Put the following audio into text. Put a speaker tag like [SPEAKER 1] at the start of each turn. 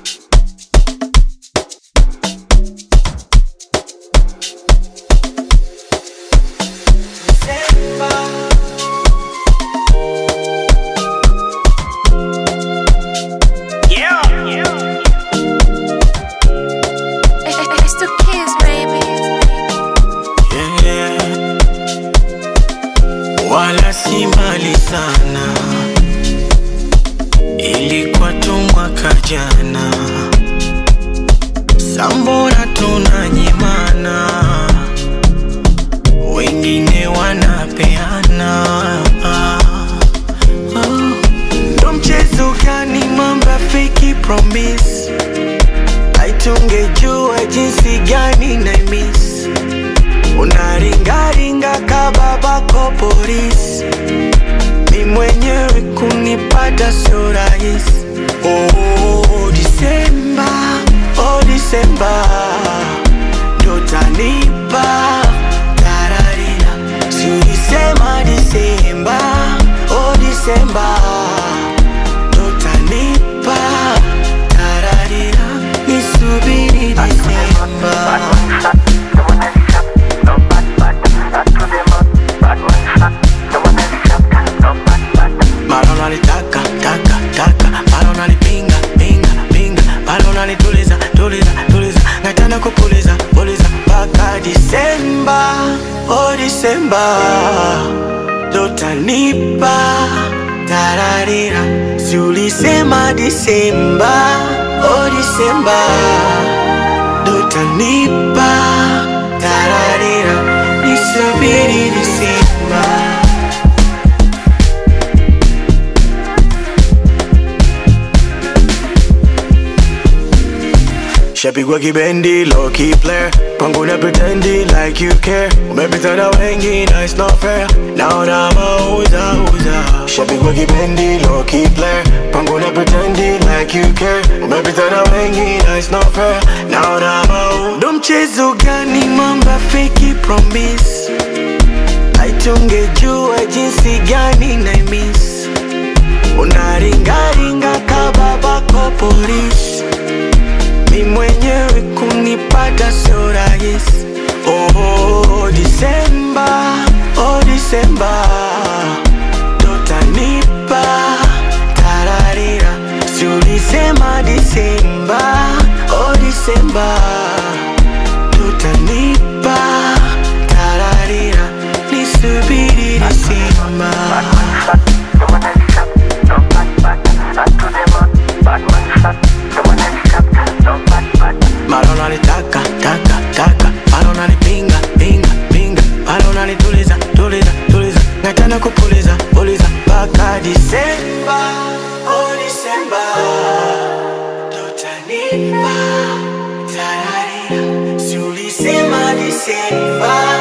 [SPEAKER 1] Wala si mali sana, ilikuwa tu mwaka jana. Sambona tunanyimana, wengine wanapeana. Ndo mchezo gani mamba fake promise? Haitungejua jinsi gani na miss. Unaringaringa kababako polisi, mi mwenyewe kunipata sio rahisi. Oh Disemba, oh Disemba, ndo tanipa tararira. Si ulisema Disemba, oh Disemba, ndo tanipa tararira. Nisubiri Disemba. Nataka kupuliza, puliza mpaka Disemba, oh Disemba, ndo tanipa tararira. Si ulisema Disemba, oh Disemba, ndo tanipa tararira. Nisubiri Disemba. Shapigwa kibendi, low key player. Pangu na pretendi like you care. Umepita na wengi na it's not fair. Naona mauza uza. Shapigwa kibendi, low key player. Pangu na pretendi like you care. Umepita na wengi na it's not fair. Naona mauza. Ndo mchezo gani mamba fake promise? Haitungejua jinsi gani na miss. Unaringaringa kababako polisi, mi mwenyewe kunipata sio rahisi. Oh Disemba, oh Disemba, ndo tanipa tararira. Si ulisema Disemba, oh Disemba, ndo tanipa tararira. Nisubiri Disemba. Marona litaka, taka, taka. Marona lipinga, pinga, pinga. Marona lituliza, tuliza, tuliza. Nataka kupuliza, puliza mpaka Disemba, oh Disemba, ndo tanipa tararira. Si ulisema Disemba,